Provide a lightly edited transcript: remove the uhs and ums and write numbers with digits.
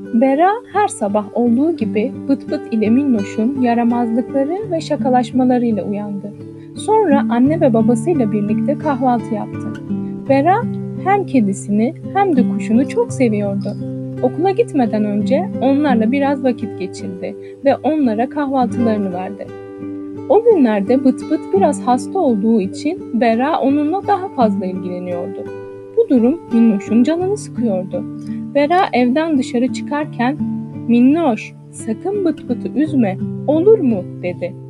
Bera her sabah olduğu gibi Bıt Bıt ile Minnoş'un yaramazlıkları ve şakalaşmalarıyla uyandı. Sonra anne ve babasıyla birlikte kahvaltı yaptı. Bera hem kedisini hem de kuşunu çok seviyordu. Okula gitmeden önce onlarla biraz vakit geçirdi ve onlara kahvaltılarını verdi. O günlerde Bıt Bıt biraz hasta olduğu için Bera onunla daha fazla ilgileniyordu. Bu durum Minnoş'un canını sıkıyordu. Bera evden dışarı çıkarken "Minnoş, sakın Bıt Bıt'ı üzme, olur mu?" dedi.